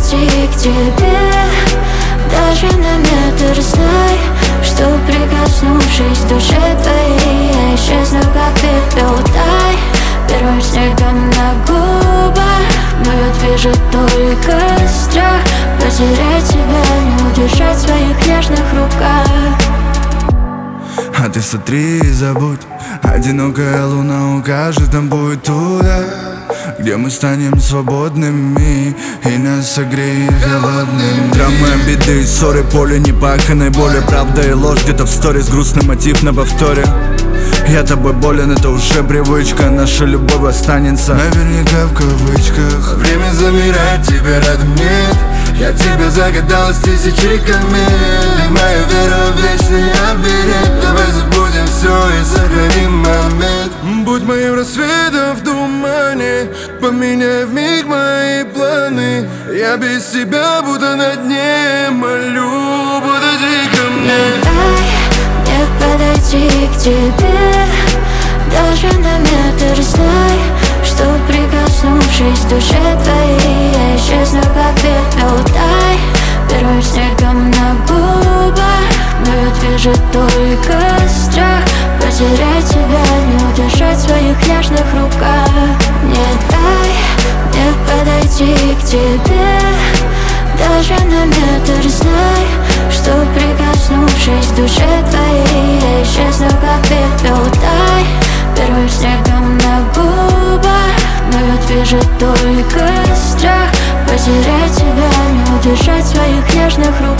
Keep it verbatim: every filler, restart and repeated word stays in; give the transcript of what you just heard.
подойти к тебе даже на метр. Знай, что прикоснувшись к душе твоей, я исчезну как пепел. Тай первым снегом на губах, но я вижу только страх потерять тебя, не удержать в своих нежных руках. А ты смотри и забудь, одинокая луна укажет нам путь туда, где мы станем свободными и нас согреет холодным. Драмы, обиды, ссоры, поле непаханной боли, правда и ложь где-то в сторис, грустный мотив на повторе. Я тобой болен, это уже привычка, наша любовь останется наверняка в кавычках. Время замирает, тебя рядом нет. Я тебя загадал с тысячи комет. Ты моя вера в вечный оберег. Давай забудем все и сохраним момент. Будь моим рассветом в тумане, поменяй вмиг мои планы. Я без тебя буду на дне, молю, подойди ко мне. Не подойти к тебе даже на метр. Знай, что прикоснувшись к душе твоей, я исчезну как пепел. Тай первым снегом на губах, но я вижу только страх потерять тебя, не удержать в своих нежных руках. Не дай мне подойти к тебе даже на метр. Знай, что прикоснувшись к душе твоей, я исчезну как пепел. Тай первым снегом на губах, но я вижу только страх потерять тебя, не удержать в своих нежных руках.